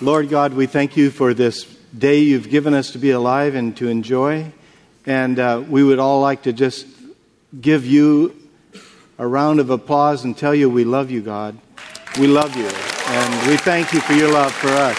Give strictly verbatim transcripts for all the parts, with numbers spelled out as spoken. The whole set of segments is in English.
Lord God, we thank you for this day you've given us to be alive and to enjoy. And uh, we would all like to just give you a round of applause and tell you we love you, God. We love you. And we thank you for your love for us.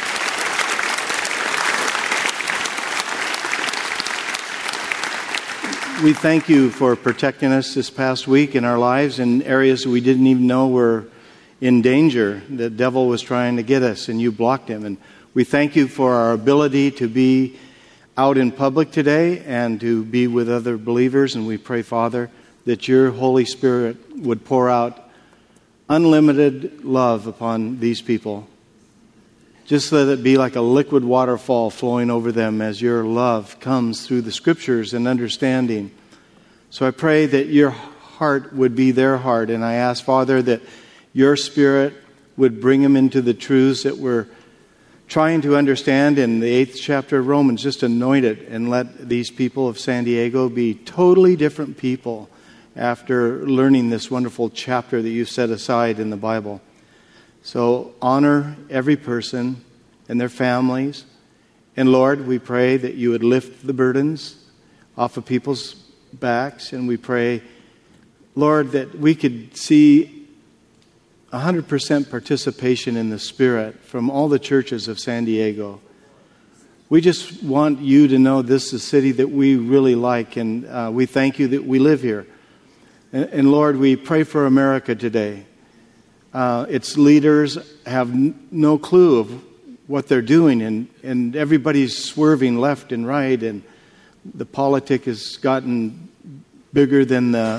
We thank you for protecting us this past week in our lives in areas we didn't even know were in danger. The devil was trying to get us, and you blocked him. And we thank you for our ability to be out in public today and to be with other believers. And we pray, Father, that your Holy Spirit would pour out unlimited love upon these people. Just let it be like a liquid waterfall flowing over them as your love comes through the Scriptures and understanding. So I pray that your heart would be their heart. And I ask, Father, that your Spirit would bring them into the truths that we're trying to understand in the eighth chapter of Romans. Just anoint it and let these people of San Diego be totally different people after learning this wonderful chapter that you've set aside in the Bible. So honor every person and their families. And Lord, we pray that you would lift the burdens off of people's backs. And we pray, Lord, that we could see one hundred percent participation in the Spirit from all the churches of San Diego. We just want you to know this is a city that we really like, and uh, we thank you that we live here. And, and Lord, we pray for America today. Uh, its leaders have n- no clue of what they're doing, and, and everybody's swerving left and right, and the politic has gotten bigger than the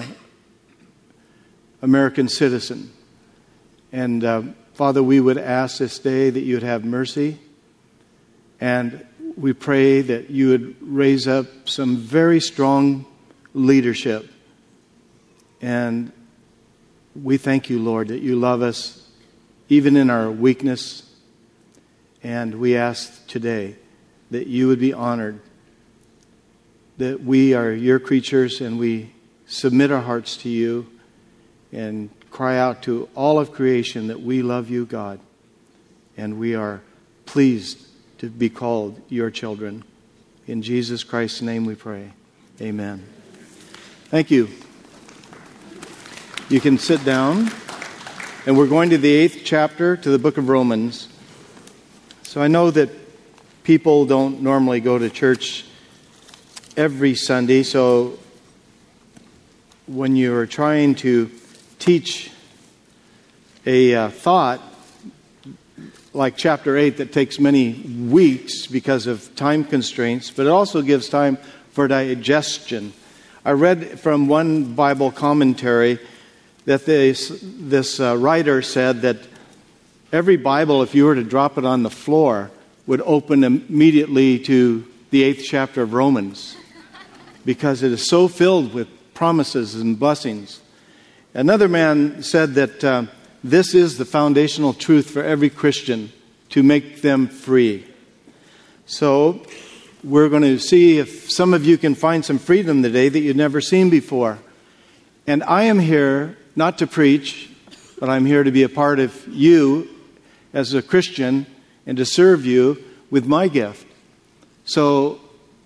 American citizen. And uh, Father, we would ask this day that you would have mercy, and we pray that you would raise up some very strong leadership. And we thank you, Lord, that you love us even in our weakness. And we ask today that you would be honored, that we are your creatures and we submit our hearts to you and cry out to all of creation that we love you, God, and we are pleased to be called your children. In Jesus Christ's name we pray. Amen. Thank you. You can sit down, and we're going to the eighth chapter to the book of Romans. So I know that people don't normally go to church every Sunday, so when you're trying to teach a uh, thought like chapter eight that takes many weeks because of time constraints, but it also gives time for digestion. I read from one Bible commentary that this, this uh, writer said that every Bible, if you were to drop it on the floor, would open immediately to the eighth chapter of Romans because it is so filled with promises and blessings. Another man said that uh, this is the foundational truth for every Christian to make them free. So we're going to see if some of you can find some freedom today that you've never seen before. And I am here not to preach, but I'm here to be a part of you as a Christian and to serve you with my gift. So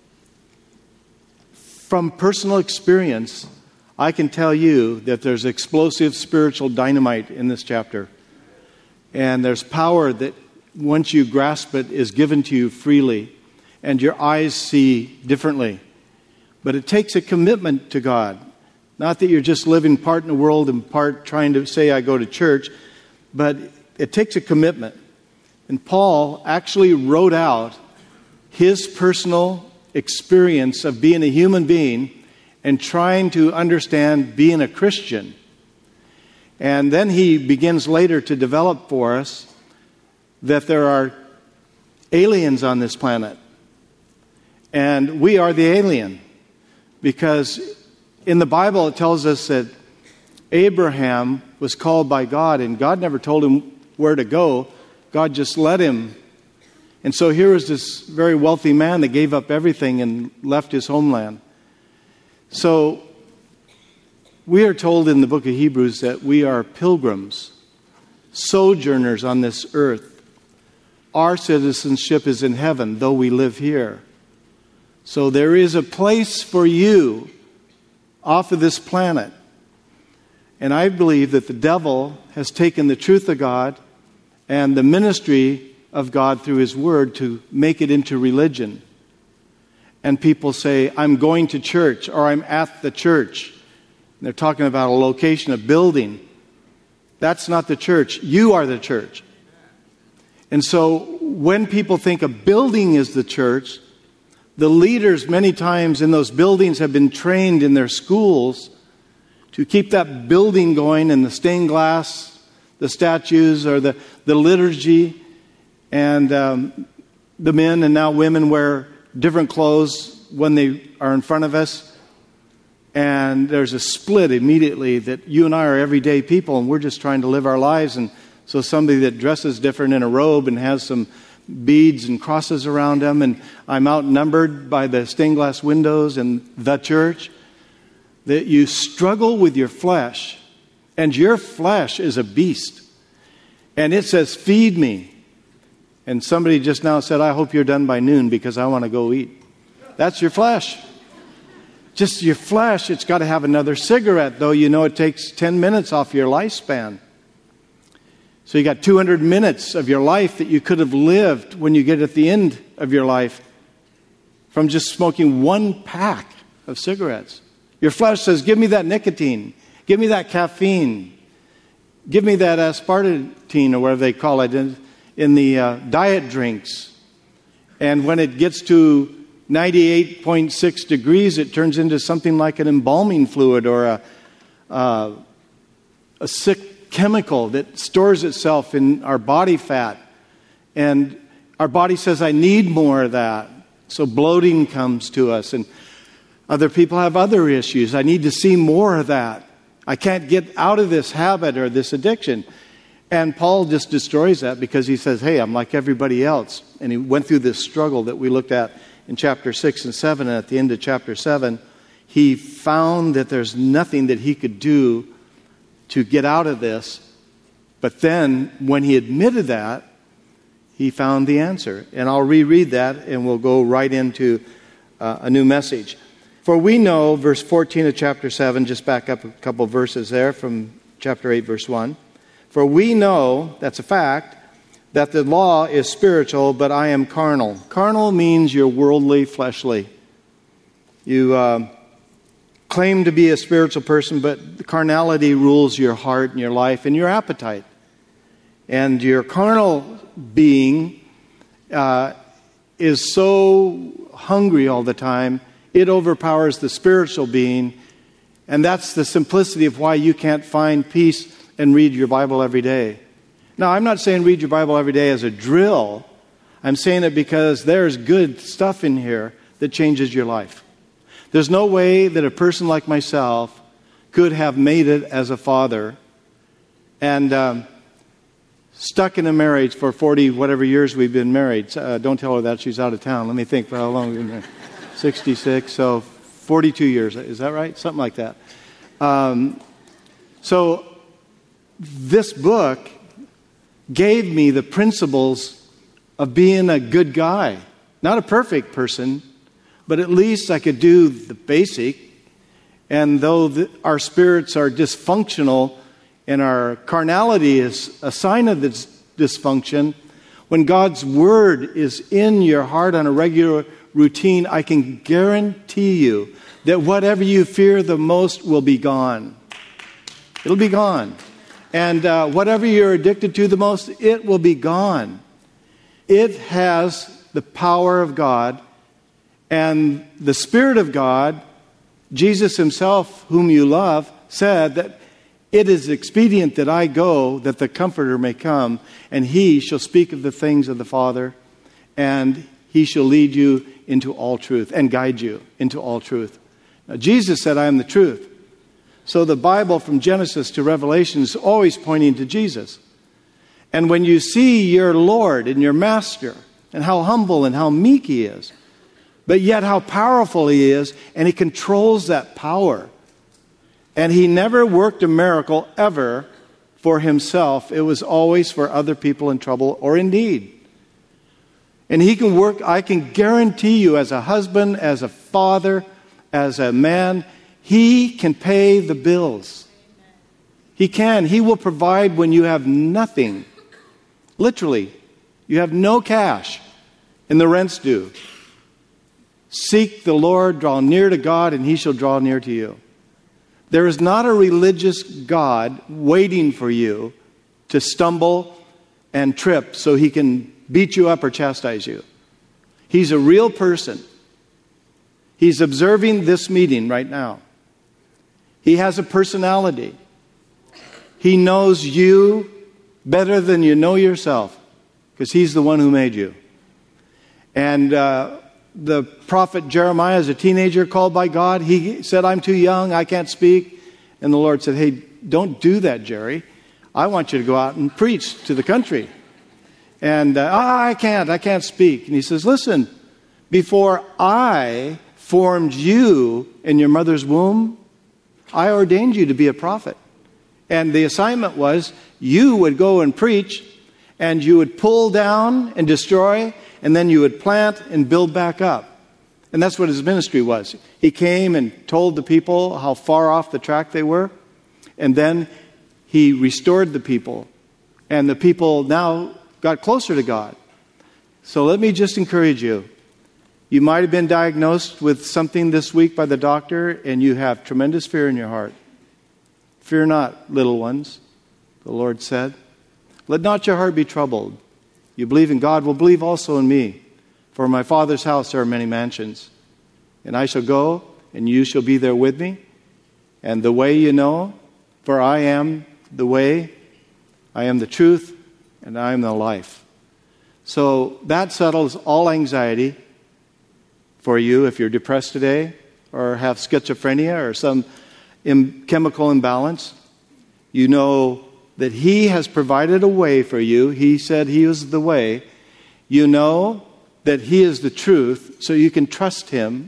from personal experience, I can tell you that there's explosive spiritual dynamite in this chapter. And there's power that once you grasp it is given to you freely. And your eyes see differently. But it takes a commitment to God. Not that you're just living part in the world and part trying to say I go to church. But it takes a commitment. And Paul actually wrote out his personal experience of being a human being and trying to understand being a Christian. And then he begins later to develop for us that there are aliens on this planet. And we are the alien. Because in the Bible it tells us that Abraham was called by God and God never told him where to go. God just led him. And so here was this very wealthy man that gave up everything and left his homeland. So we are told in the book of Hebrews that we are pilgrims, sojourners on this earth. our citizenship is in heaven, though we live here. So there is a place for you off of this planet. And I believe that the devil has taken the truth of God and the ministry of God through His Word to make it into religion. And people say, I'm going to church, or I'm at the church. And they're talking about a location, a building. That's not the church. You are the church. And so when people think a building is the church, the leaders many times in those buildings have been trained in their schools to keep that building going, and the stained glass, the statues, or the, the liturgy. And um, the men and now women wear different clothes when they are in front of us. And there's a split immediately that you and I are everyday people, and we're just trying to live our lives. And so somebody that dresses different in a robe and has some beads and crosses around them, and I'm outnumbered by the stained glass windows in the church, that you struggle with your flesh, and your flesh is a beast. And it says, feed me. And somebody just now said, I hope you're done by noon because I want to go eat. That's your flesh. Just your flesh. It's got to have another cigarette, though you know it takes ten minutes off your lifespan. So you got two hundred minutes of your life that you could have lived when you get at the end of your life from just smoking one pack of cigarettes. Your flesh says, give me that nicotine. Give me that caffeine. Give me that aspartame, or whatever they call it, in, in the uh, diet drinks. And when it gets to ninety-eight point six degrees, it turns into something like an embalming fluid or a, uh, a sick chemical that stores itself in our body fat. And our body says, I need more of that. So bloating comes to us. And other people have other issues. I need to see more of that. I can't get out of this habit or this addiction. And Paul just destroys that because he says, hey, I'm like everybody else. And he went through this struggle that we looked at in chapter six and seven. And at the end of chapter seven, he found that there's nothing that he could do to get out of this. But then when he admitted that, he found the answer. And I'll reread that and we'll go right into uh, a new message. For we know, verse fourteen of chapter seven, just back up a couple verses there from chapter eight, verse one. For we know, that's a fact, that the law is spiritual, but I am carnal. Carnal means you're worldly, fleshly. You uh, claim to be a spiritual person, but the carnality rules your heart and your life and your appetite. And your carnal being uh, is so hungry all the time, it overpowers the spiritual being. And that's the simplicity of why you can't find peace and read your Bible every day. Now, I'm not saying read your Bible every day as a drill. I'm saying it because there's good stuff in here that changes your life. There's no way that a person like myself could have made it as a father and um, stuck in a marriage for forty whatever years we've been married. Uh, don't tell her that, she's out of town. Let me think for how long we've been married. sixty-six, so forty-two years. Is that right? Something like that. Um, so this book gave me the principles of being a good guy. Not a perfect person, but at least I could do the basic. And though the, our spirits are dysfunctional and our carnality is a sign of this dysfunction, when God's Word is in your heart on a regular routine, I can guarantee you that whatever you fear the most will be gone. It'll be gone. And uh, whatever you're addicted to the most, it will be gone. It has the power of God and the Spirit of God. Jesus himself, whom you love, said that it is expedient that I go, that the Comforter may come, and he shall speak of the things of the Father, and he shall lead you into all truth and guide you into all truth. Now, Jesus said, I am the truth. So the Bible from Genesis to Revelation is always pointing to Jesus. And when you see your Lord and your Master and how humble and how meek he is, but yet how powerful he is, and he controls that power. And he never worked a miracle ever for himself. It was always for other people in trouble or in need. And he can work, I can guarantee you, as a husband, as a father, as a man, he can pay the bills. He can. He will provide when you have nothing. Literally, you have no cash and the rent's due. Seek the Lord, draw near to God, and he shall draw near to you. There is not a religious God waiting for you to stumble and trip so he can beat you up or chastise you. He's a real person. He's observing this meeting right now. He has a personality. He knows you better than you know yourself because he's the one who made you. And uh, the prophet Jeremiah, as a teenager called by God, he said, I'm too young, I can't speak. And the Lord said, hey, don't do that, Jerry. I want you to go out and preach to the country. And uh, oh, I can't, I can't speak. And he says, listen, before I formed you in your mother's womb, I ordained you to be a prophet. And the assignment was you would go and preach, and you would pull down and destroy, and then you would plant and build back up. And that's what his ministry was. He came and told the people how far off the track they were, and then he restored the people. And the people now got closer to God. So let me just encourage you. You might have been diagnosed with something this week by the doctor, and you have tremendous fear in your heart. Fear not, little ones, the Lord said. Let not your heart be troubled. You believe in God, will believe also in me. For in my Father's house there are many mansions. And I shall go, and you shall be there with me. And the way you know, for I am the way, I am the truth, and I am the life. So that settles all anxiety for you if you're depressed today, or have schizophrenia, or some im- chemical imbalance. You know that he has provided a way for you. He said he is the way. You know that he is the truth, so you can trust him.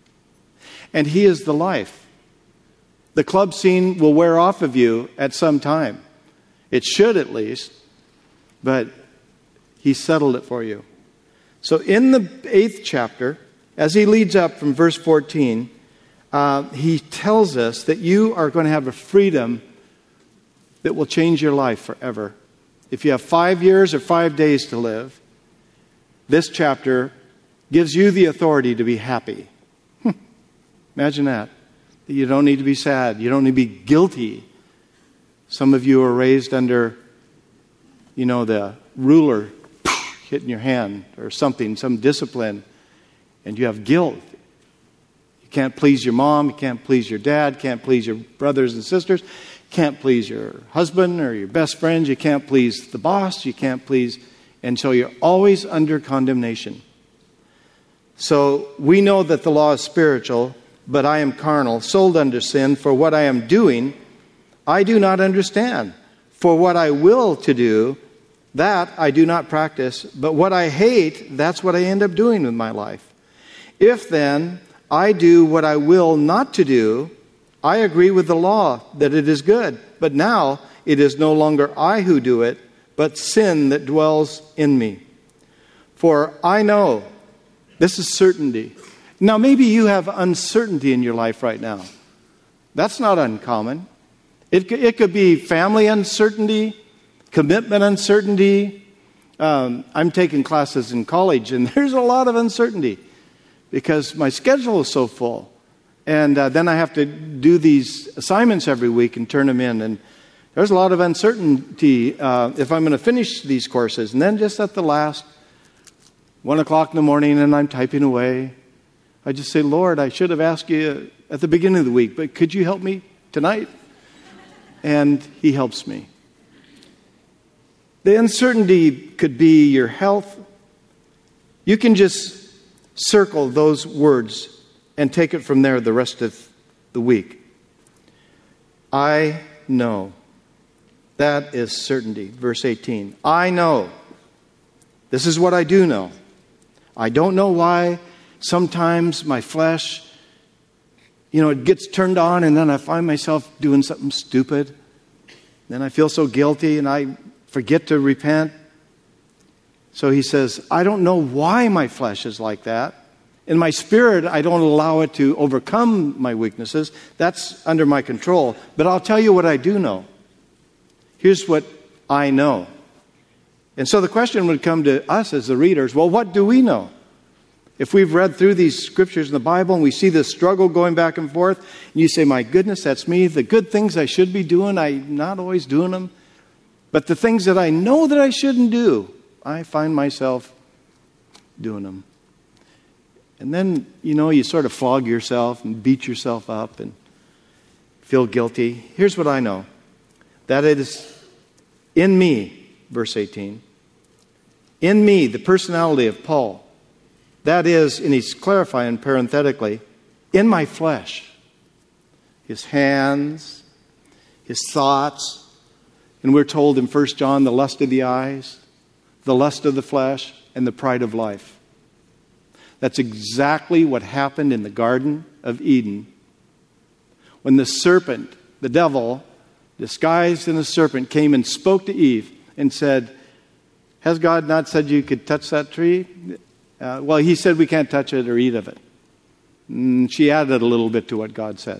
And he is the life. The club scene will wear off of you at some time. It should at least. But he settled it for you. So in the eighth chapter, as he leads up from verse fourteen, uh, he tells us that you are going to have a freedom that will change your life forever. If you have five years or five days to live, this chapter gives you the authority to be happy. Imagine that. You don't need to be sad. You don't need to be guilty. Some of you are raised under, you know, the ruler hitting your hand or something, some discipline, and you have guilt. You can't please your mom, you can't please your dad, can't please your brothers and sisters, can't please your husband or your best friends, you can't please the boss, you can't please, and so you're always under condemnation. So we know that the law is spiritual, but I am carnal, sold under sin. For what I am doing, I do not understand. For what I will to do, that I do not practice. But what I hate, that's what I end up doing with my life. If then I do what I will not to do, I agree with the law that it is good. But now it is no longer I who do it, but sin that dwells in me. For I know, this is certainty. Now maybe you have uncertainty in your life right now. That's not uncommon. It, it could be family uncertainty, commitment uncertainty. Um, I'm taking classes in college, and there's a lot of uncertainty because my schedule is so full. And uh, then I have to do these assignments every week and turn them in. And there's a lot of uncertainty uh, if I'm going to finish these courses. And then just at the last, one o'clock in the morning, and I'm typing away, I just say, Lord, I should have asked you at the beginning of the week, but could you help me tonight? And he helps me. The uncertainty could be your health. You can just circle those words and take it from there the rest of the week. I know. That is certainty. Verse eighteen. I know. This is what I do know. I don't know why sometimes my flesh, you know, it gets turned on and then I find myself doing something stupid. Then I feel so guilty and I forget to repent. So he says, I don't know why my flesh is like that. In my spirit, I don't allow it to overcome my weaknesses. That's under my control. But I'll tell you what I do know. Here's what I know. And so the question would come to us as the readers, well, what do we know? If we've read through these scriptures in the Bible and we see this struggle going back and forth, and you say, my goodness, that's me. The good things I should be doing, I'm not always doing them. But the things that I know that I shouldn't do, I find myself doing them. And then, you know, you sort of flog yourself and beat yourself up and feel guilty. Here's what I know. That it is in me, verse eighteen. In me, the personality of Paul. That is, and he's clarifying parenthetically, in my flesh. His hands, his thoughts. And we're told in First John, the lust of the eyes, the lust of the flesh, and the pride of life. That's exactly what happened in the Garden of Eden. When the serpent, the devil, disguised in a serpent, came and spoke to Eve and said, has God not said you could touch that tree? Uh, well, he said we can't touch it or eat of it. And she added a little bit to what God said.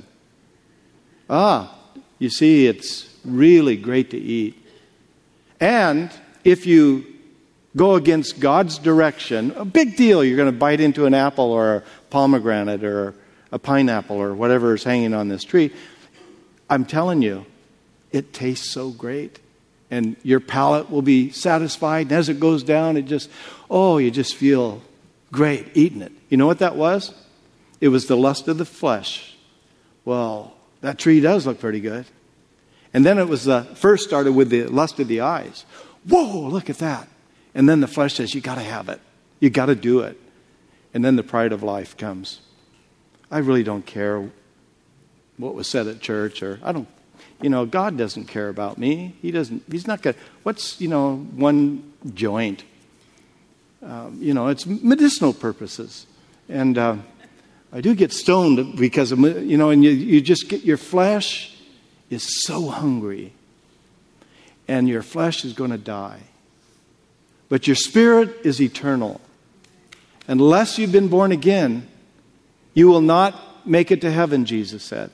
Ah, you see, it's really great to eat. And if you go against God's direction, a big deal, you're going to bite into an apple or a pomegranate or a pineapple or whatever is hanging on this tree. I'm telling you, it tastes so great. And your palate will be satisfied. And as it goes down, it just, oh, you just feel great eating it. You know what that was? It was the lust of the flesh. Well, that tree does look pretty good. And then it was the first started with the lust of the eyes. Whoa, look at that. And then the flesh says, you got to have it. You got to do it. And then the pride of life comes. I really don't care what was said at church, or I don't, you know, God doesn't care about me. He doesn't, he's not going to, what's, you know, one joint? Um, you know, it's medicinal purposes. And uh, I do get stoned because of, you know, and you, you just get, your flesh is so hungry. And your flesh is going to die. But your spirit is eternal. Unless you've been born again, you will not make it to heaven, Jesus said.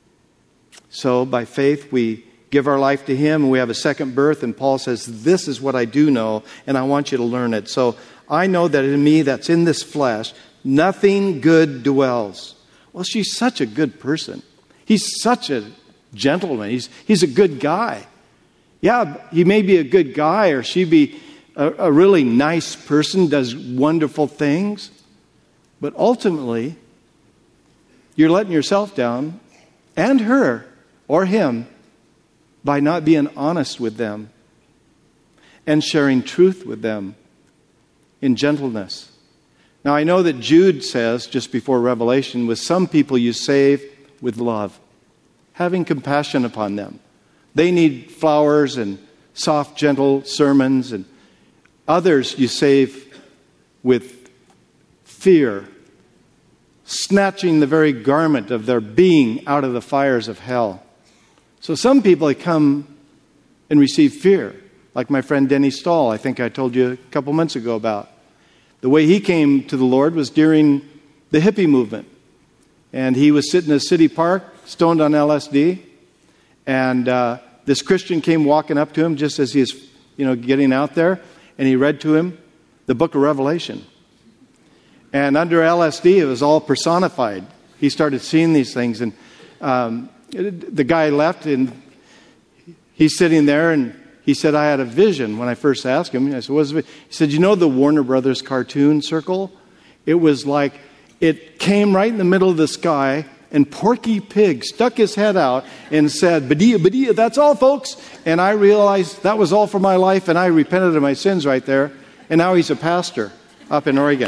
So by faith, we give our life to Him, and we have a second birth. And Paul says, this is what I do know, and I want you to learn it. So I know that in me, that's in this flesh, nothing good dwells. Well, she's such a good person. He's such a gentleman. He's, he's a good guy. Yeah, he may be a good guy, or she be a, a really nice person, does wonderful things. But ultimately, you're letting yourself down, and her, or him, by not being honest with them and sharing truth with them in gentleness. Now, I know that Jude says, just before Revelation, with some people you save with love, having compassion upon them. They need flowers and soft, gentle sermons, and others you save with fear, snatching the very garment of their being out of the fires of hell. So some people, they come and receive fear, like my friend Denny Stahl, I think I told you a couple months ago about. The way he came to the Lord was during the hippie movement. And he was sitting in a city park, stoned on L S D, and uh, this Christian came walking up to him just as he was, you know, getting out there, and he read to him the book of Revelation. And under L S D, it was all personified. He started seeing these things, and um, the guy left, and he's sitting there, and he said, I had a vision when I first asked him. I said, what was it? He said, you know the Warner Brothers cartoon circle? It was like, it came right in the middle of the sky, and Porky Pig stuck his head out and said, Badia, Badia, that's all, folks. And I realized that was all for my life, and I repented of my sins right there. And now he's a pastor up in Oregon.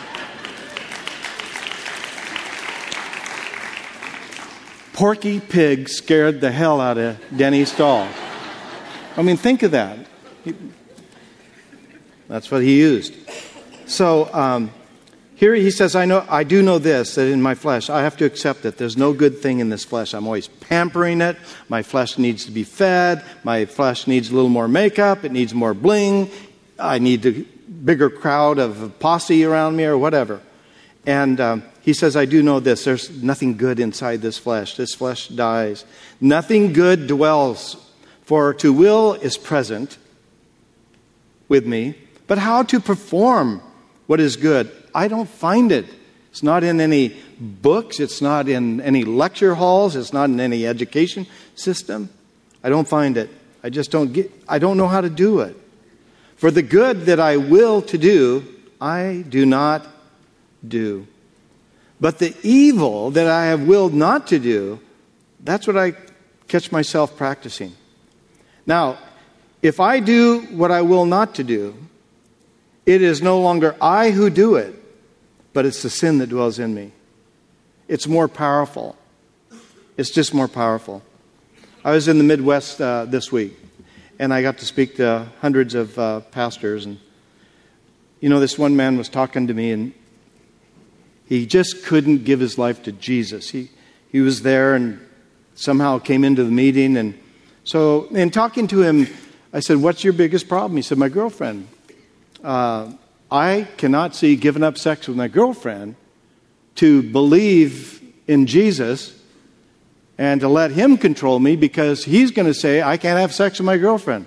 Porky Pig scared the hell out of Denny Stahl. I mean, think of that. He, that's what he used. So um, here he says, I know, I do know this, that in my flesh, I have to accept that there's no good thing in this flesh. I'm always pampering it. My flesh needs to be fed. My flesh needs a little more makeup. It needs more bling. I need to bigger crowd of posse around me or whatever. And um, he says, I do know this. There's nothing good inside this flesh. This flesh dies. Nothing good dwells. For to will is present with me, but how to perform what is good, I don't find it. It's not in any books. It's not in any lecture halls. It's not in any education system. I don't find it. I just don't get, I don't know how to do it. For the good that I will to do, I do not do. But the evil that I have willed not to do, that's what I catch myself practicing. Now, if I do what I will not to do, it is no longer I who do it, but it's the sin that dwells in me. It's more powerful. It's just more powerful. I was in the Midwest uh, this week, and I got to speak to hundreds of uh, pastors. And, you know, this one man was talking to me, and he just couldn't give his life to Jesus. He he was there and somehow came into the meeting. And so in talking to him, I said, what's your biggest problem? He said, my girlfriend. Uh, I cannot see giving up sex with my girlfriend to believe in Jesus and to let him control me, because he's going to say I can't have sex with my girlfriend.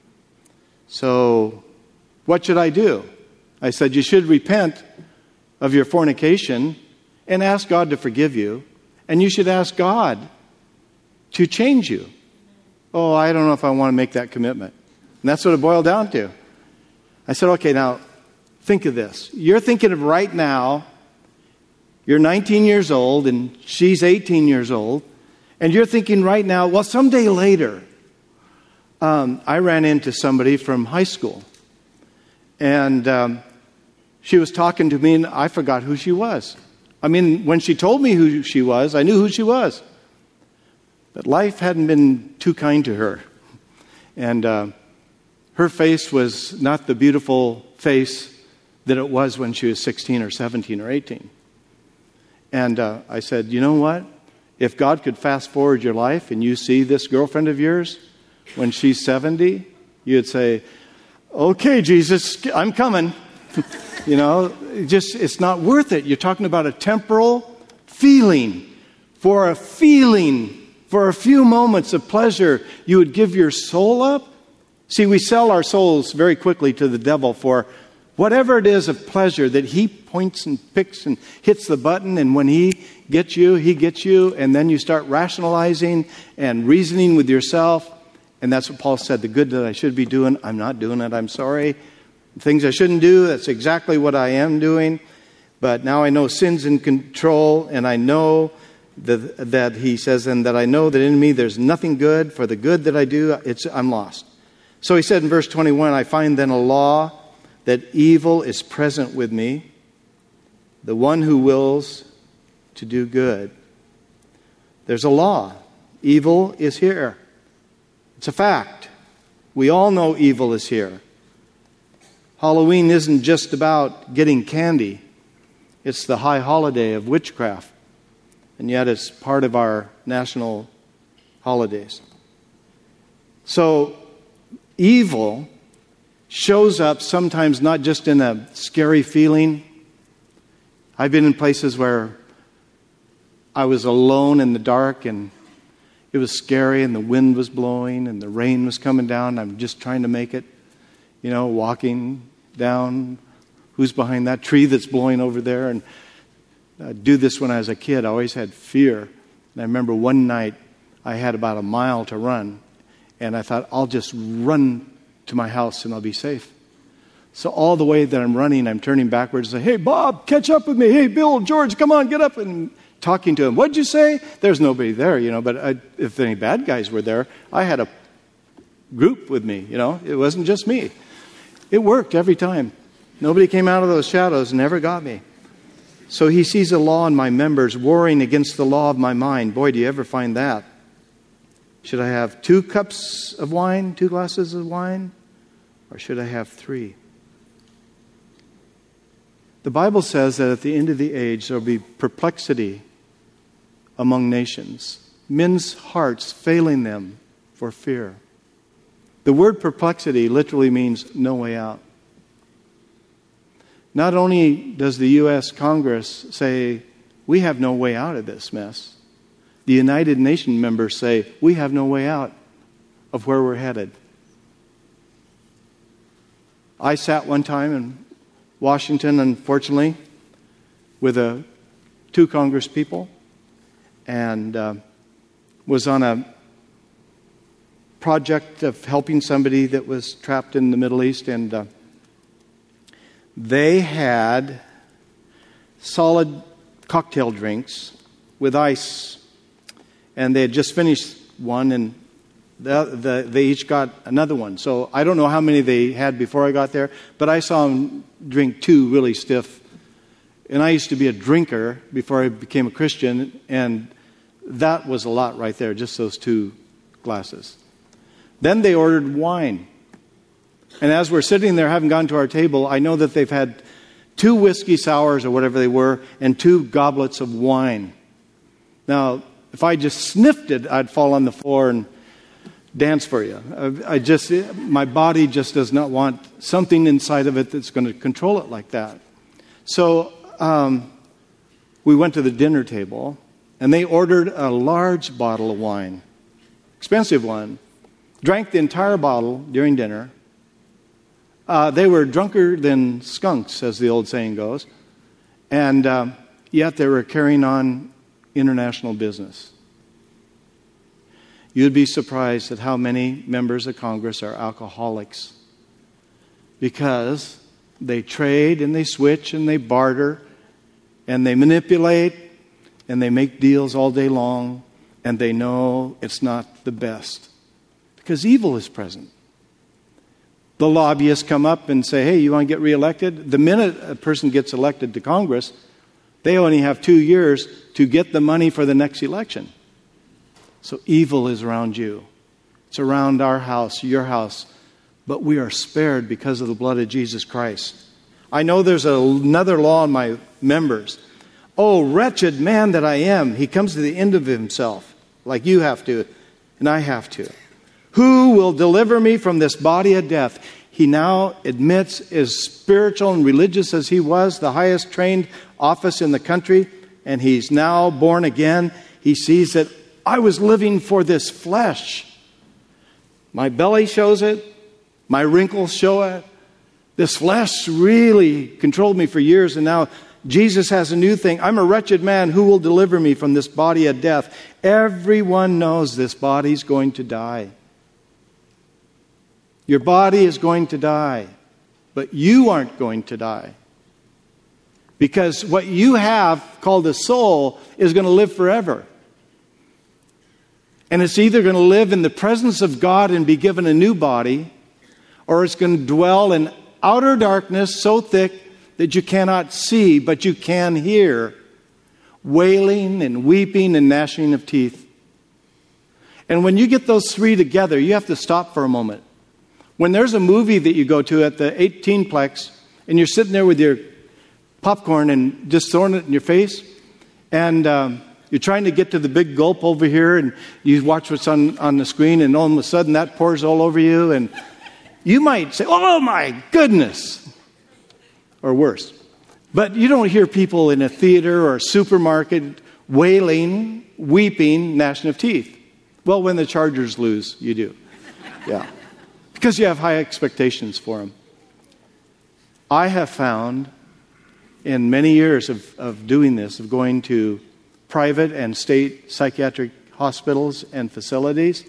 So what should I do? I said, you should repent of your fornication and ask God to forgive you. And you should ask God to change you. Oh, I don't know if I want to make that commitment. And that's what it boiled down to. I said, okay, now think of this. You're thinking of right now, you're nineteen years old and she's eighteen years old. And you're thinking right now, well, someday later, um, I ran into somebody from high school. And um, she was talking to me and I forgot who she was. I mean, when she told me who she was, I knew who she was. But life hadn't been too kind to her. And uh, her face was not the beautiful face that it was when she was sixteen or seventeen or eighteen. And uh, I said, you know what? If God could fast forward your life and you see this girlfriend of yours when she's seventy, you'd say, okay, Jesus, I'm coming. You know, it just it's not worth it. You're talking about a temporal feeling. For a feeling, for a few moments of pleasure, you would give your soul up. See, we sell our souls very quickly to the devil for whatever it is of pleasure that he points and picks and hits the button, and when he gets you, he gets you, and then you start rationalizing and reasoning with yourself. And that's what Paul said, the good that I should be doing, I'm not doing it, I'm sorry. Things I shouldn't do, that's exactly what I am doing. But now I know sin's in control, and I know that, that he says, and that I know that in me there's nothing good. For the good that I do, it's I'm lost. So he said in verse twenty-one, I find then a law that evil is present with me, the one who wills to do good. There's a law. Evil is here. It's a fact. We all know evil is here. Halloween isn't just about getting candy. It's the high holiday of witchcraft. And yet it's part of our national holidays. So evil shows up sometimes not just in a scary feeling. I've been in places where I was alone in the dark and it was scary and the wind was blowing and the rain was coming down. I'm just trying to make it, you know, walking down. Who's behind that tree that's blowing over there? And I'd do this when I was a kid. I always had fear. And I remember one night I had about a mile to run. And I thought, I'll just run to my house and I'll be safe. So all the way that I'm running, I'm turning backwards and say, hey, Bob, catch up with me. Hey, Bill, George, come on, get up. And talking to him. What'd you say? There's nobody there, you know. But I, if any bad guys were there, I had a group with me, you know. It wasn't just me. It worked every time. Nobody came out of those shadows and never got me. So he sees a law in my members warring against the law of my mind. Boy, do you ever find that. Should I have two cups of wine, two glasses of wine? Or should I have three? The Bible says that at the end of the age there will be perplexity among nations, men's hearts failing them for fear. The word perplexity literally means no way out. not only does the U S Congress say, we have no way out of this mess, the United Nations members say, we have no way out of where we're headed. I sat one time in Washington, unfortunately, with a, two Congress people, and uh, was on a project of helping somebody that was trapped in the Middle East, and uh, they had solid cocktail drinks with ice, and they had just finished one, and the, the, they each got another one. So I don't know how many they had before I got there, but I saw them drink two really stiff. And I used to be a drinker before I became a Christian, and that was a lot right there, just those two glasses. Then they ordered wine. And as we're sitting there, having gone to our table, I know that they've had two whiskey sours or whatever they were, and two goblets of wine. Now, if I just sniffed it, I'd fall on the floor and dance for you. I just, my body just does not want something inside of it that's going to control it like that. So um, we went to the dinner table, and they ordered a large bottle of wine, expensive one, drank the entire bottle during dinner. Uh, they were drunker than skunks, as the old saying goes, and uh, yet they were carrying on international business. You'd be surprised at how many members of Congress are alcoholics, because they trade and they switch and they barter and they manipulate and they make deals all day long, and they know it's not the best because evil is present. The lobbyists come up and say, hey, you want to get reelected? The minute a person gets elected to Congress, they only have two years to get the money for the next election. So evil is around you. It's around our house, your house. But we are spared because of the blood of Jesus Christ. I know there's a, another law in my members. Oh, wretched man that I am. He comes to the end of himself, like you have to, and I have to. Who will deliver me from this body of death? He now admits, as spiritual and religious as he was, the highest trained office in the country, and he's now born again. He sees that I was living for this flesh. My belly shows it. My wrinkles show it. This flesh really controlled me for years, and now Jesus has a new thing. I'm a wretched man. Who will deliver me from this body of death? Everyone knows this body's going to die. Your body is going to die, but you aren't going to die. Because what you have, called a soul, is going to live forever. And it's either going to live in the presence of God and be given a new body, or it's going to dwell in outer darkness so thick that you cannot see, but you can hear wailing and weeping and gnashing of teeth. And when you get those three together, you have to stop for a moment. When there's a movie that you go to at the eighteen-plex, and you're sitting there with your popcorn and just throwing it in your face, and um, you're trying to get to the big gulp over here, and you watch what's on, on the screen, and all of a sudden that pours all over you, and you might say, oh my goodness, or worse. But you don't hear people in a theater or a supermarket wailing, weeping, gnashing of teeth. Well, when the Chargers lose, you do. Yeah. Because you have high expectations for them. I have found in many years of, of doing this, of going to private and state psychiatric hospitals and facilities,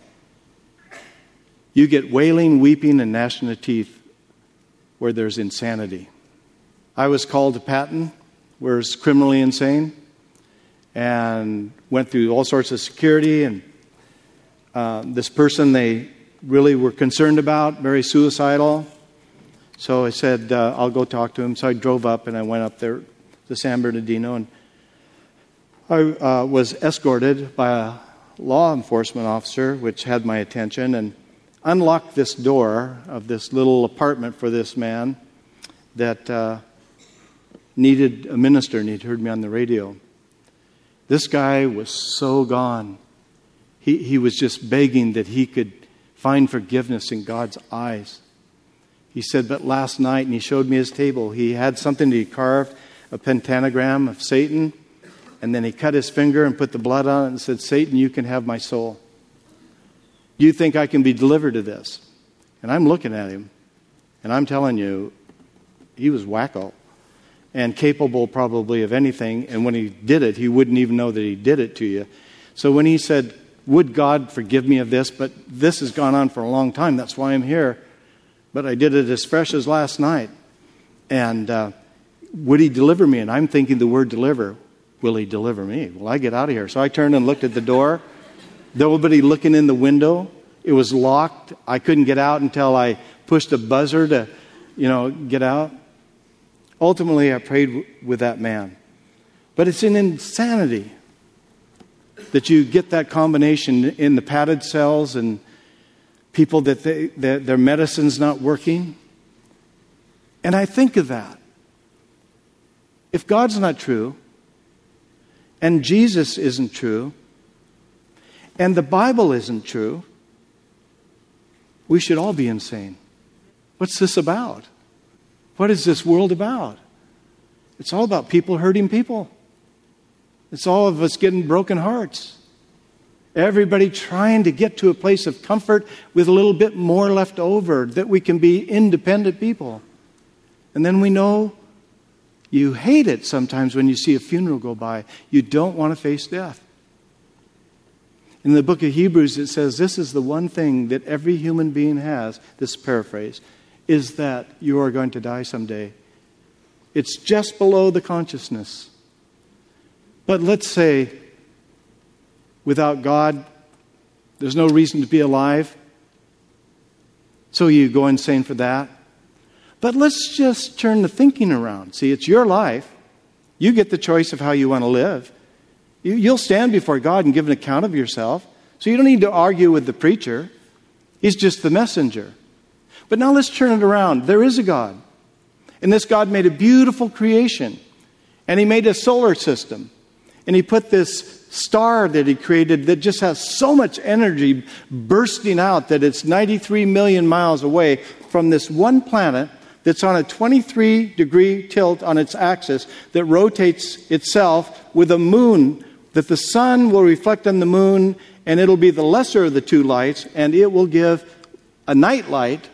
you get wailing, weeping, and gnashing of teeth where there's insanity. I was called to Patton, where it's criminally insane, and went through all sorts of security, and uh, this person they really were concerned about, very suicidal. So I said, uh, I'll go talk to him. So I drove up, and I went up there to San Bernardino, and I uh, was escorted by a law enforcement officer, which had my attention, and unlocked this door of this little apartment for this man that uh, needed a minister, and he'd heard me on the radio. This guy was so gone. He, he was just begging that he could find forgiveness in God's eyes. He said, but last night, and he showed me his table, he had something that he carved, a pentagram of Satan, and then he cut his finger and put the blood on it and said, Satan, you can have my soul. You think I can be delivered of this? And I'm looking at him, and I'm telling you, he was wacko and capable probably of anything. And when he did it, he wouldn't even know that he did it to you. So when he said, would God forgive me of this? But this has gone on for a long time. That's why I'm here. But I did it as fresh as last night. And uh, would he deliver me? And I'm thinking the word deliver. Will he deliver me? Will I get out of here? So I turned and looked at the door. Nobody looking in the window. It was locked. I couldn't get out until I pushed a buzzer to, you know, get out. Ultimately, I prayed w- with that man. But it's an insanity that you get that combination in the padded cells and people that they, their, their medicine's not working. And I think of that. If God's not true, and Jesus isn't true, and the Bible isn't true, we should all be insane. What's this about? What is this world about? It's all about people hurting people. It's all of us getting broken hearts. Everybody trying to get to a place of comfort with a little bit more left over, that we can be independent people. And then we know you hate it sometimes when you see a funeral go by. You don't want to face death. In the book of Hebrews, it says, this is the one thing that every human being has, this paraphrase, is that you are going to die someday. It's just below the consciousness. But let's say, without God, there's no reason to be alive. So you go insane for that. But let's just turn the thinking around. See, it's your life. You get the choice of how you want to live. You, you'll stand before God and give an account of yourself. So you don't need to argue with the preacher. He's just the messenger. But now let's turn it around. There is a God. And this God made a beautiful creation. And He made a solar system. And He put this star that He created that just has so much energy bursting out that it's ninety-three million miles away from this one planet that's on a twenty-three degree tilt on its axis that rotates itself with a moon that the sun will reflect on the moon, and it'll be the lesser of the two lights, and it will give a night light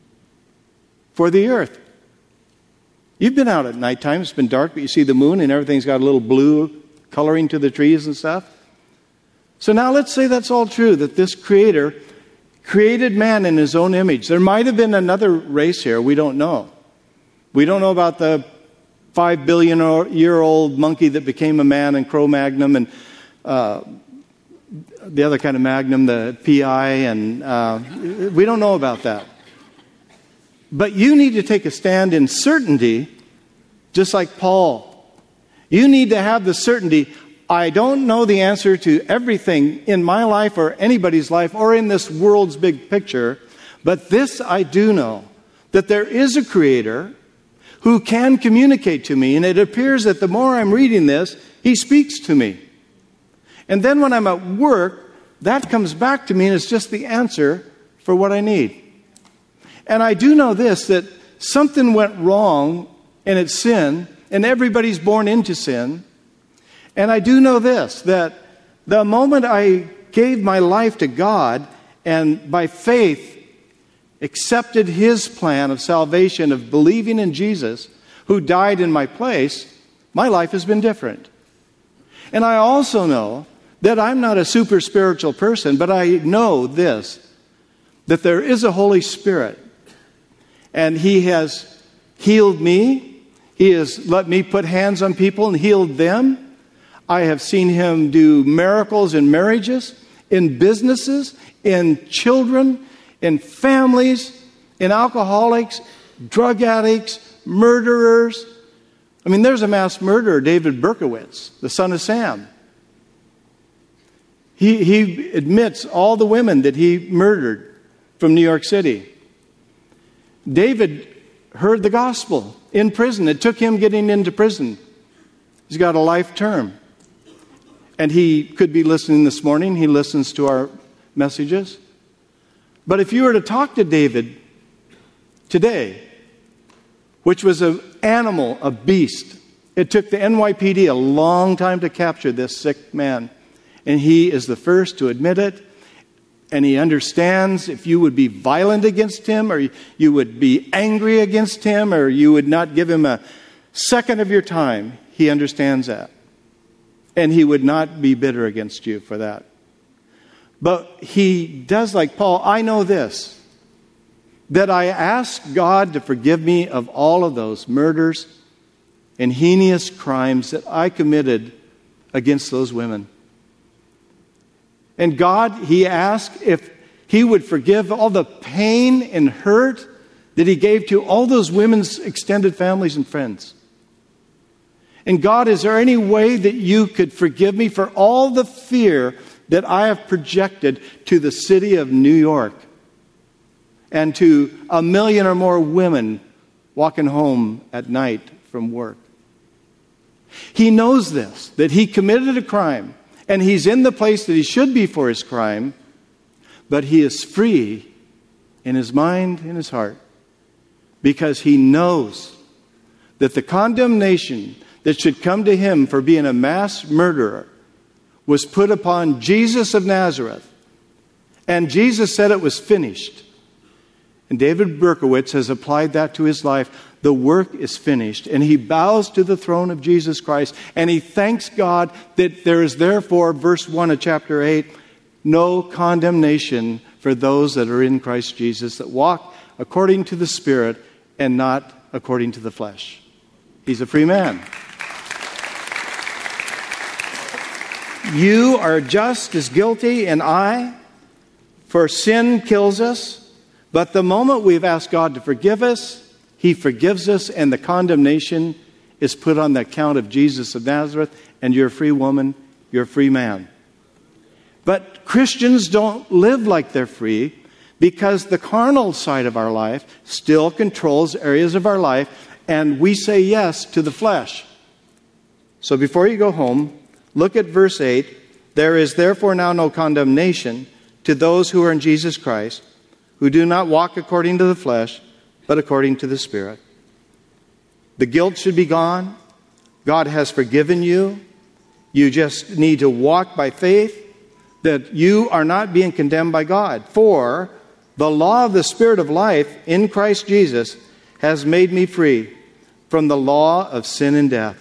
for the earth. You've been out at nighttime. It's been dark, but you see the moon and everything's got a little blue coloring to the trees and stuff. So now let's say that's all true, that this Creator created man in His own image. There might have been another race here. We don't know. We don't know about the five billion year old monkey that became a man and Cro-Magnon and uh, the other kind of magnum, the P I, and uh, we don't know about that. But you need to take a stand in certainty, just like Paul. You need to have the certainty, I don't know the answer to everything in my life or anybody's life or in this world's big picture, but this I do know, that there is a Creator who can communicate to me, and it appears that the more I'm reading this, He speaks to me. And then when I'm at work, that comes back to me and it's just the answer for what I need. And I do know this, that something went wrong and it's sin, and everybody's born into sin. And I do know this, that the moment I gave my life to God and by faith accepted His plan of salvation, of believing in Jesus, who died in my place, my life has been different. And I also know that I'm not a super spiritual person, but I know this, that there is a Holy Spirit. And He has healed me. He has let me put hands on people and healed them. I have seen Him do miracles in marriages, in businesses, in children, in families, in alcoholics, drug addicts, murderers. I mean, there's a mass murderer, David Berkowitz, the son of Sam. He, he admits all the women that he murdered from New York City. David heard the gospel in prison. It took him getting into prison. He's got a life term. And he could be listening this morning. He listens to our messages. But if you were to talk to David today, which was an animal, a beast. It took the N Y P D a long time to capture this sick man. And he is the first to admit it. And he understands if you would be violent against him, or you would be angry against him, or you would not give him a second of your time, he understands that. And he would not be bitter against you for that. But he does like Paul. I know this, that I ask God to forgive me of all of those murders and heinous crimes that I committed against those women. And God, he asked if he would forgive all the pain and hurt that he gave to all those women's extended families and friends. And God, is there any way that you could forgive me for all the fear that I have projected to the city of New York and to a million or more women walking home at night from work? He knows this, that he committed a crime, and he's in the place that he should be for his crime, but he is free in his mind and his heart because he knows that the condemnation that should come to him for being a mass murderer was put upon Jesus of Nazareth. And Jesus said it was finished. And David Berkowitz has applied that to his life. The work is finished. And he bows to the throne of Jesus Christ. And he thanks God that there is therefore, verse one of chapter eight, no condemnation for those that are in Christ Jesus, that walk according to the Spirit and not according to the flesh. He's a free man. You are just as guilty, and I, for sin kills us. But the moment we've asked God to forgive us, he forgives us, and the condemnation is put on the account of Jesus of Nazareth, and you're a free woman, you're a free man. But Christians don't live like they're free because the carnal side of our life still controls areas of our life, and we say yes to the flesh. So before you go home, look at verse eight. There is therefore now no condemnation to those who are in Jesus Christ, who do not walk according to the flesh, but according to the Spirit. The guilt should be gone. God has forgiven you. You just need to walk by faith that you are not being condemned by God. For the law of the Spirit of life in Christ Jesus has made me free from the law of sin and death.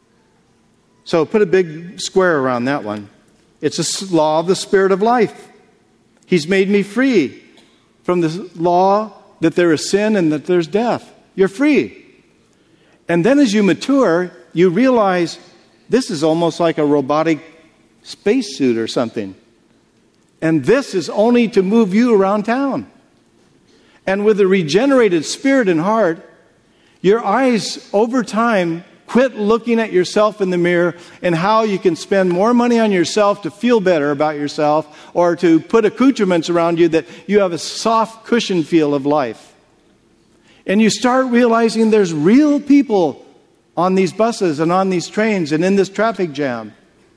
So put a big square around that one. It's a law of the Spirit of life. He's made me free from the law that there is sin and that there's death. You're free. And then as you mature, you realize this is almost like a robotic spacesuit or something. And this is only to move you around town. And with a regenerated spirit and heart, your eyes over time quit looking at yourself in the mirror and how you can spend more money on yourself to feel better about yourself, or to put accoutrements around you that you have a soft cushion feel of life. And you start realizing there's real people on these buses and on these trains and in this traffic jam.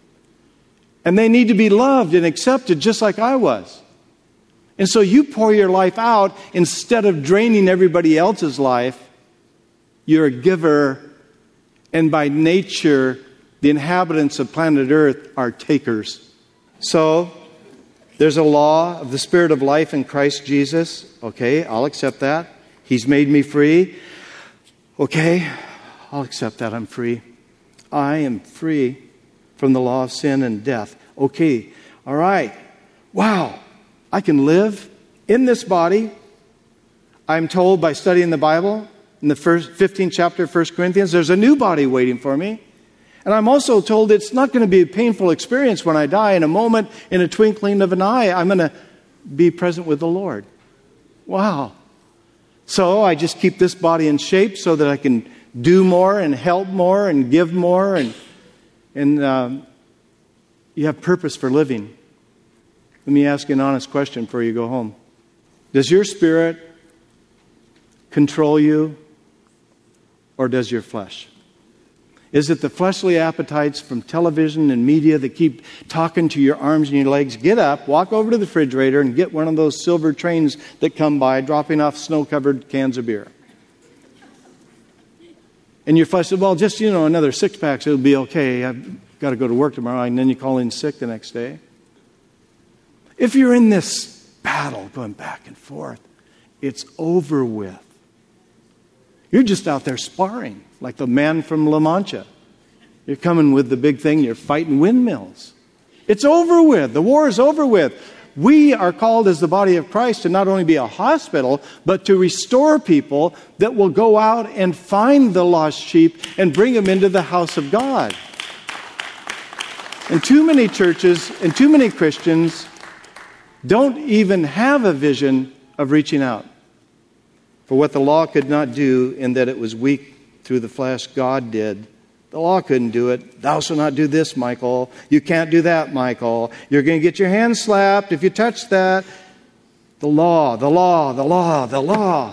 And they need to be loved and accepted just like I was. And so you pour your life out instead of draining everybody else's life. You're a giver. And by nature, the inhabitants of planet Earth are takers. So, there's a law of the Spirit of life in Christ Jesus. Okay, I'll accept that. He's made me free. Okay, I'll accept that I'm free. I am free from the law of sin and death. Okay, all right. Wow, I can live in this body. I'm told by studying the Bible, in the first fifteenth chapter of First Corinthians, there's a new body waiting for me. And I'm also told it's not going to be a painful experience when I die. In a moment, in a twinkling of an eye, I'm going to be present with the Lord. Wow. So I just keep this body in shape so that I can do more and help more and give more. And, and um, you have purpose for living. Let me ask you an honest question before you go home. Does your spirit control you? Or does your flesh? Is it the fleshly appetites from television and media that keep talking to your arms and your legs? Get up, walk over to the refrigerator, and get one of those silver trains that come by, dropping off snow-covered cans of beer. And your flesh says, well, just, you know, another six packs, it'll be okay. I've got to go to work tomorrow. And then you call in sick the next day. If you're in this battle going back and forth, it's over with. You're just out there sparring, like the man from La Mancha. You're coming with the big thing, you're fighting windmills. It's over with. The war is over with. We are called as the body of Christ to not only be a hospital, but to restore people that will go out and find the lost sheep and bring them into the house of God. And too many churches and too many Christians don't even have a vision of reaching out. For what the law could not do, in that it was weak through the flesh, God did. The law couldn't do it. Thou shalt not do this, Michael. You can't do that, Michael. You're going to get your hand slapped if you touch that. The law, the law, the law, the law.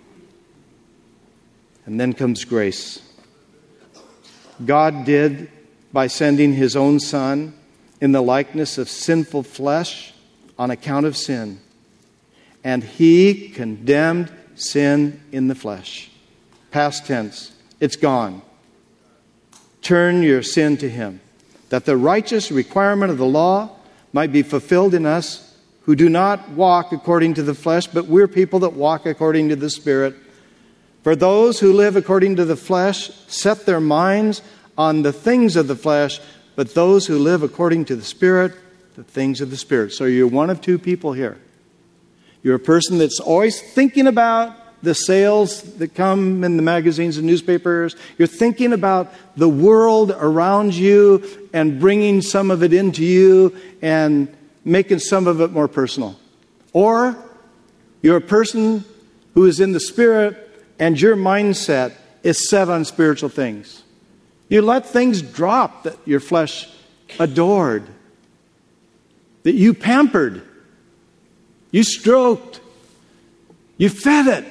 And then comes grace. God did by sending His own Son in the likeness of sinful flesh on account of sin. And He condemned sin in the flesh. Past tense. It's gone. Turn your sin to Him, that the righteous requirement of the law might be fulfilled in us who do not walk according to the flesh, but we're people that walk according to the Spirit. For those who live according to the flesh set their minds on the things of the flesh, but those who live according to the Spirit, the things of the Spirit. So you're one of two people here. You're a person that's always thinking about the sales that come in the magazines and newspapers. You're thinking about the world around you and bringing some of it into you and making some of it more personal. Or you're a person who is in the Spirit and your mindset is set on spiritual things. You let things drop that your flesh adored, that you pampered, you stroked, you fed it.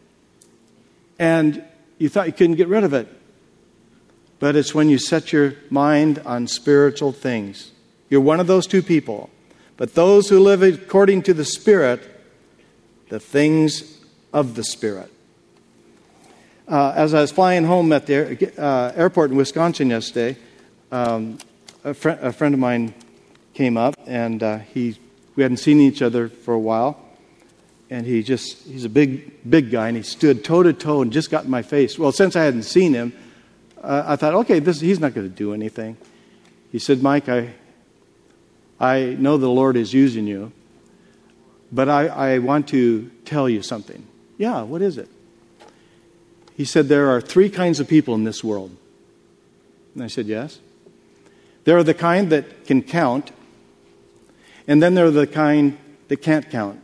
And you thought you couldn't get rid of it. But it's when you set your mind on spiritual things. You're one of those two people. But those who live according to the Spirit, the things of the Spirit. Uh, as I was flying home at the uh, airport in Wisconsin yesterday, um, a, fr- a friend of mine came up, and uh, he we hadn't seen each other for a while. And he just, he's a big, big guy, and he stood toe to toe and just got in my face. Well, since I hadn't seen him, uh, I thought, okay, this, he's not going to do anything. He said, Mike, I I know the Lord is using you, but I, I want to tell you something. Yeah, what is it? He said, there are three kinds of people in this world. And I said, yes. There are the kind that can count, and then there are the kind that can't count.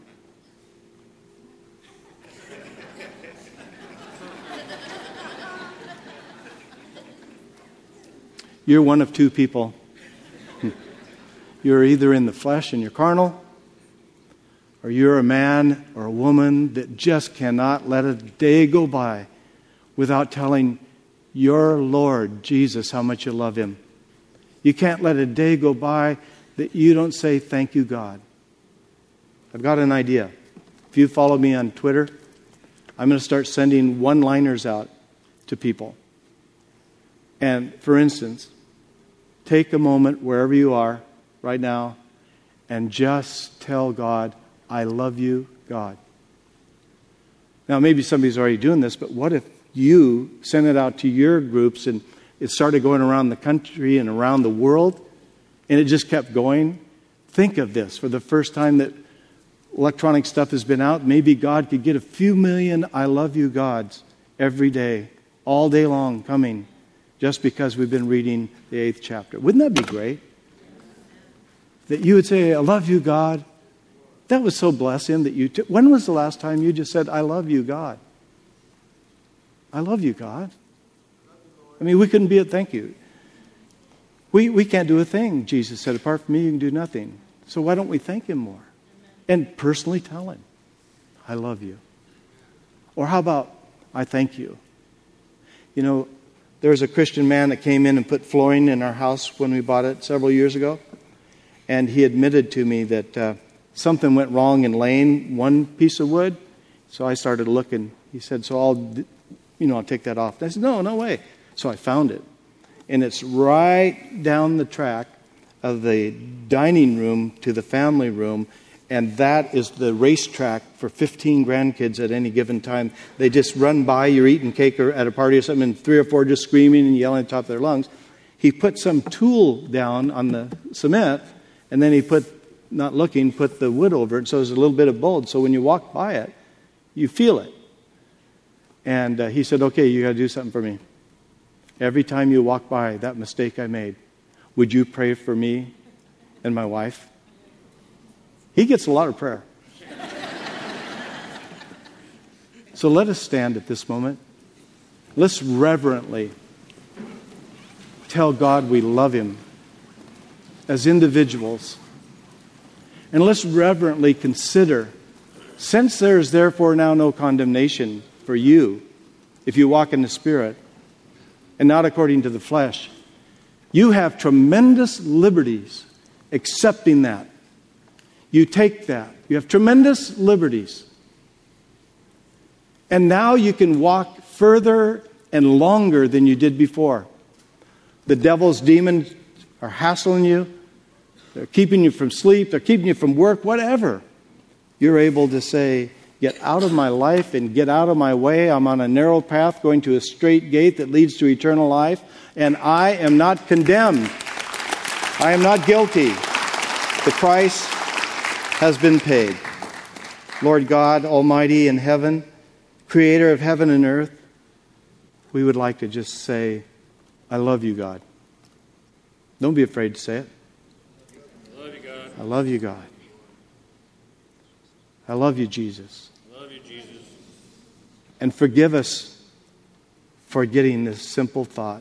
You're one of two people. You're either in the flesh and you're carnal, or you're a man or a woman that just cannot let a day go by without telling your Lord Jesus how much you love Him. You can't let a day go by that you don't say, thank you, God. I've got an idea. If you follow me on Twitter, I'm going to start sending one-liners out to people. And for instance, take a moment wherever you are right now and just tell God, I love you, God. Now, maybe somebody's already doing this, but what if you sent it out to your groups and it started going around the country and around the world and it just kept going? Think of this. For the first time that electronic stuff has been out, maybe God could get a few million I love you gods every day, all day long coming, just because we've been reading the eighth chapter. Wouldn't that be great? That you would say, I love you, God. That was so blessing that you... T- when was the last time you just said, I love you, God? I love you, God. I mean, we couldn't be at thank you. We, we can't do a thing, Jesus said. Apart from me, you can do nothing. So why don't we thank Him more? And personally tell Him, I love you. Or how about, I thank you. You know, There was a Christian man that came in and put flooring in our house when we bought it several years ago. And he admitted to me that uh, something went wrong in laying one piece of wood. So I started looking. He said, so I'll, you know, I'll take that off. And I said, no, no way. So I found it. And it's right down the track of the dining room to the family room. And that is the racetrack for fifteen grandkids at any given time. They just run by, you're eating cake or at a party or something, and three or four just screaming and yelling at the top of their lungs. He put some tool down on the cement, and then he put, not looking, put the wood over it, so there's a little bit of bulge. So when you walk by it, you feel it. And uh, he said, okay, you got to do something for me. Every time you walk by that mistake I made, would you pray for me and my wife? He gets a lot of prayer. So let us stand at this moment. Let's reverently tell God we love Him as individuals. And let's reverently consider, since there is therefore now no condemnation for you, if you walk in the Spirit and not according to the flesh, you have tremendous liberties accepting that. You take that. You have tremendous liberties. And now you can walk further and longer than you did before. The devil's demons are hassling you. They're keeping you from sleep. They're keeping you from work, whatever. You're able to say, get out of my life and get out of my way. I'm on a narrow path going to a straight gate that leads to eternal life. And I am not condemned. I am not guilty. The price has been paid. Lord God, Almighty in heaven, Creator of heaven and earth, we would like to just say, I love you, God. Don't be afraid to say it. I love you, God. I love you, God. I love you, Jesus. I love you, Jesus. And forgive us for getting this simple thought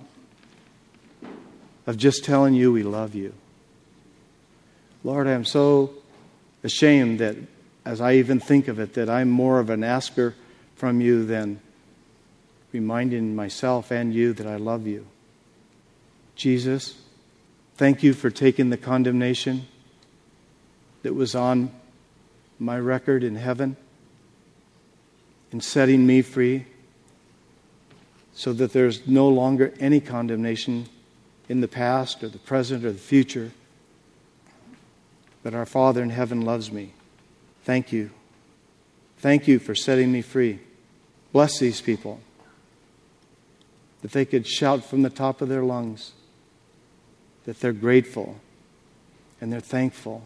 of just telling you we love you. Lord, I am so ashamed that as I even think of it, that I'm more of an asker from you than reminding myself and you that I love you. Jesus, thank you for taking the condemnation that was on my record in heaven and setting me free so that there's no longer any condemnation in the past or the present or the future. But our Father in heaven loves me. Thank you. Thank you for setting me free. Bless these people, that they could shout from the top of their lungs that they're grateful and they're thankful.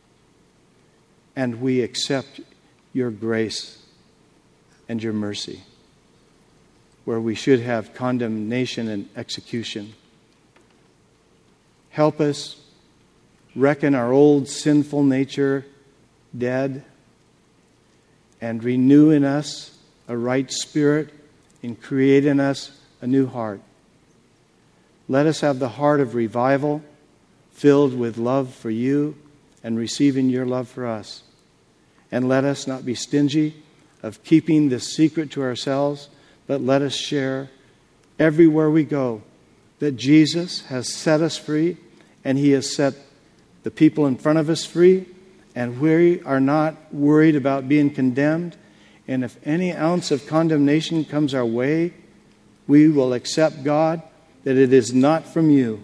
And we accept your grace and your mercy, where we should have condemnation and execution. Help us reckon our old sinful nature dead and renew in us a right spirit and create in us a new heart. Let us have the heart of revival filled with love for you and receiving your love for us. And let us not be stingy of keeping this secret to ourselves, but let us share everywhere we go that Jesus has set us free and He has set the people in front of us free, and we are not worried about being condemned. And if any ounce of condemnation comes our way, we will accept, God, that it is not from you.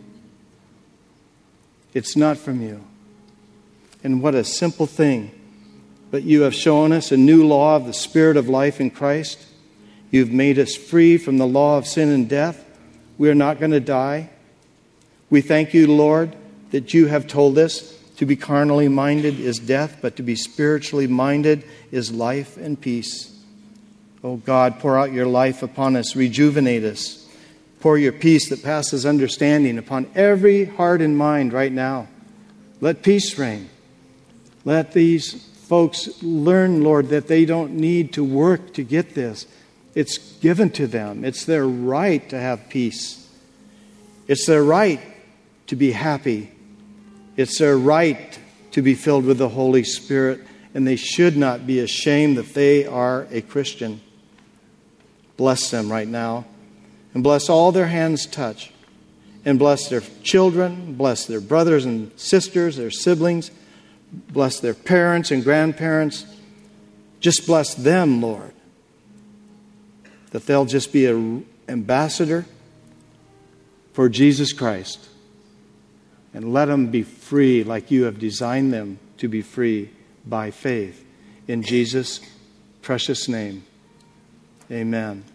It's not from you. And what a simple thing. But you have shown us a new law of the Spirit of life in Christ. You've made us free from the law of sin and death. We are not going to die. We thank you, Lord, that you have told us to be carnally minded is death, but to be spiritually minded is life and peace. Oh God, pour out your life upon us. Rejuvenate us. Pour your peace that passes understanding upon every heart and mind right now. Let peace reign. Let these folks learn, Lord, that they don't need to work to get this. It's given to them. It's their right to have peace. It's their right to be happy. It's their right to be filled with the Holy Spirit, and they should not be ashamed that they are a Christian. Bless them right now. And bless all their hands touch. And bless their children, bless their brothers and sisters, their siblings, bless their parents and grandparents. Just bless them, Lord, that they'll just be an ambassador for Jesus Christ. And let them be free like you have designed them to be free by faith. In Jesus' precious name, amen.